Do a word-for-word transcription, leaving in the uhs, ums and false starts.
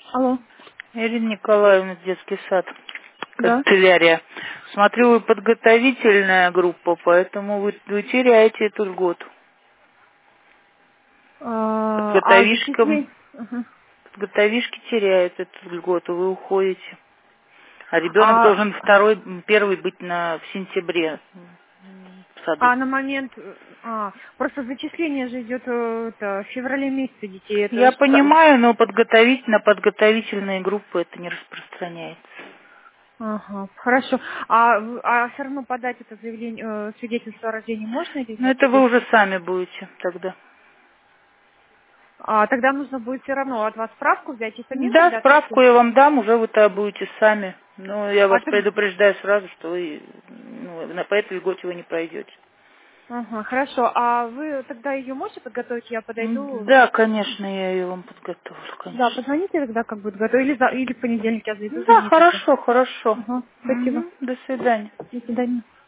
Алло. Ирина Николаевна, детский сад, Да. канцелярия. Смотрю, вы подготовительная группа, поэтому вы, вы теряете эту льготу. А, а Подготовишкам, зачисление? Ага. подготовишки теряют эту льготу, вы уходите. А ребенок А, должен второй, м, первый быть на, в сентябре м, в саду. а на момент... э, А, просто зачисление же идет э, это, в феврале месяце детей. Это Я ж ка- понимаю, но подготовить на подготовительные группы это не распространяется. Ага, хорошо. А, в- а все равно подать это заявление, э, свидетельство о рождении можно или Но нет? это вы Или- уже сами будете тогда. А, тогда нужно будет все равно от вас справку взять и самим Да, тогда справку отвезти? я вам дам, уже вы тогда будете сами. Но я А, вас так- предупреждаю сразу, что вы ну, на по этой льготе вы не пройдете. Ага, хорошо. А вы тогда ее можете подготовить? Я М, подойду. Да, конечно, я ее вам подготовлю, Да, конечно. позвоните тогда, как будет готово. Или, за... или в понедельник я зайду за Да, ней тогда. хорошо, хорошо. Ага, спасибо. Мгм, до свидания. До свидания.